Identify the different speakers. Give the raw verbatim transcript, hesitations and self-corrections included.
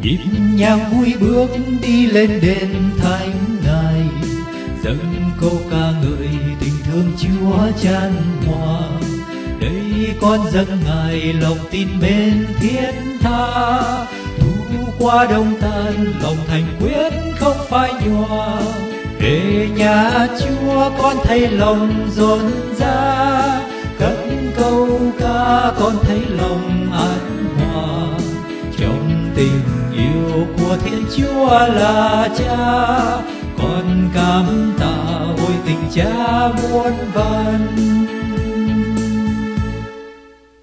Speaker 1: nhịp nhàng vui bước đi lên đền thánh ngài, dâng câu ca ngợi tình thương Chúa chan hòa. Đây con dâng ngài lòng tin mến thiết tha, thu qua đông tan lòng thành quyết không phai nhòa. Về nhà Chúa con thấy lòng rộn ra, cất câu ca con thấy lòng an hòa. Trong tình yêu của Thiên Chúa là Cha, con cảm tạ ôi tình Cha muôn vàn.